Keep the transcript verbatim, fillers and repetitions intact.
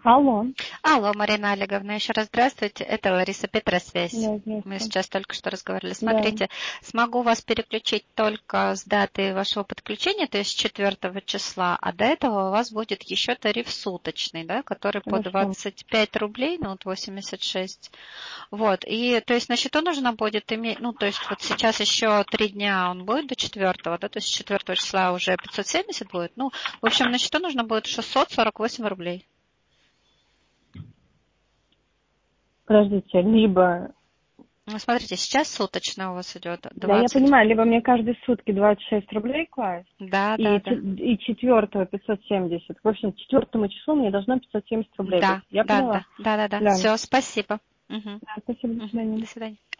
Алло. Алло, Марина Олеговна, еще раз здравствуйте. Это Лариса Петросвязь. Да, Мы сейчас только что разговаривали. Смотрите, да. смогу вас переключить только с даты вашего подключения, то есть с четвёртого числа, а до этого у вас будет еще тариф суточный, да, который по Хорошо. двадцать пять рублей, ну вот восемьдесят шесть. Вот, и то есть на счету нужно будет иметь, ну то есть вот сейчас еще три дня он будет до четвертого, да, то есть с четвертого числа уже пятьсот семьдесят будет. Ну, в общем, на счету нужно будет шестьсот сорок восемь рублей. Подождите, либо... Ну, смотрите, сейчас суточно у вас идет Да, я двадцать. понимаю, либо мне каждые сутки двадцать шесть рублей класть, Да, и, да, да. и четвертого пятьсот семьдесят. В общем, четвертому числу мне должно пятьсот семьдесят рублей быть. Да, Я да, поняла? да, да, да, да. Да. Все, спасибо. Угу. Да, спасибо, до Угу. свидания. До свидания.